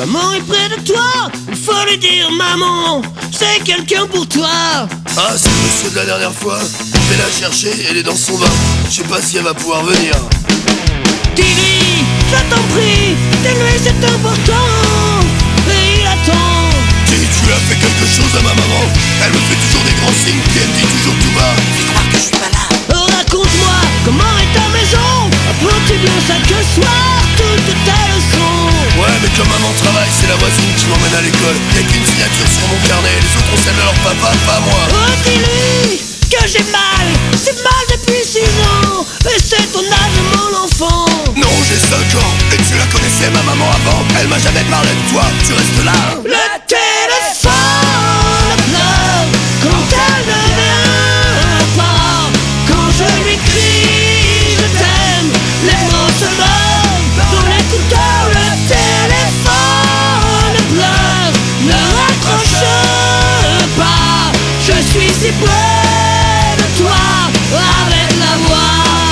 Maman est près de toi, il faut lui dire maman, c'est quelqu'un pour toi. Ah, c'est le monsieur de la dernière fois. Je vais la chercher, elle est dans son bain. Je sais pas si elle va pouvoir venir. Dis-lui, je t'en prie, dis-lui c'est important. Et il attend. Tu as fait quelque chose à ma maman. Elle me fait toujours des grands signes, puis elle me dit toujours tout bas: fais croire que je suis pas là. Raconte-moi, comment est ta maison? Apprends-tu bien chaque soir toutes tes leçons? Ouais, mais comme maman travaille, c'est la voisine qui m'emmène à l'école. Y'a qu'une signature sur mon carnet, les autres ont celle de leur papa, pas moi. Oh, dis-lui que j'ai mal, c'est mal depuis 6 ans. Et c'est ton âge, mon enfant. Non, j'ai 5 ans, et tu la connaissais ma maman avant. Elle m'a jamais parlé de toi, tu restes là. Le téléphone pleure quand elle ne vient pas. Quand je lui crie je t'aime, les mots se meurent dans l'écouteur. Le téléphone pleure, ne raccroche pas. Je suis si près de toi avec la voix.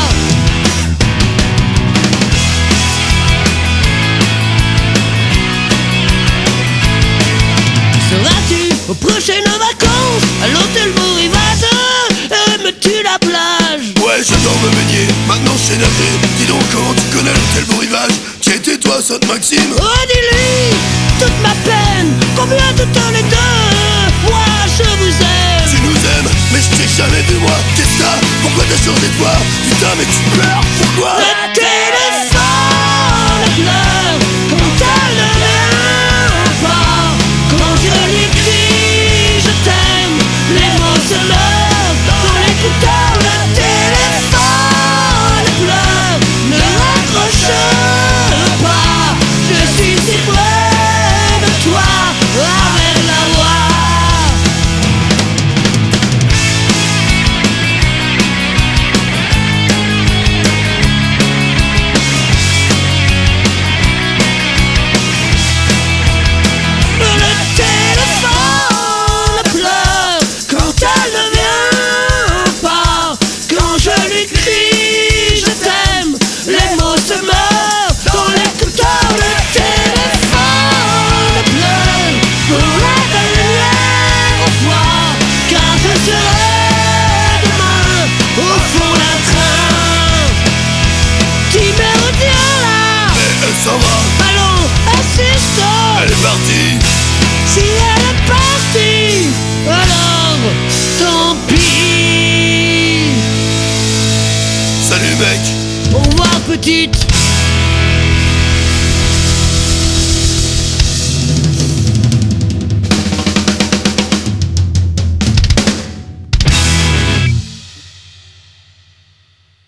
Seras-tu aux prochaines vacances à l'hôtel Beau Rivage? Aimes-tu la plage? Ouais, j'adore me baigner, maintenant je sais nager. Dis donc, comment tu connais l'hôtel Beau Rivage? Qui étais toi, Sainte-Maxime? Oh, dis-lui toute ma peine, combien de temps les deux? Moi je vous aime. Tu nous aimes, mais je t'ai jamais vu moi. Qu'est-ce que ça? Pourquoi t'as changé de toi? Putain, mais tu pleures, pourquoi? Le téléphone pleure quand elle ne vient pas. Quand je lui crie je t'aime, les mots se meurent dans l'écouteur. Le téléphone pleure, ne raccroche pas. Je suis si près de toi avec la voix. Le téléphone pleure quand elle ne vient pas. Quand je lui crie je t'aime, les mots se meurent dans l'écouteur. Le téléphone pleure pour la dernière fois, car je serai demain au fond d'un train. Tu me retiens là? Mais elle s'en va, Allons, assiste-toi. elle est partie. Si elle est partie, alors tant pis. Salut mec. Au revoir petite.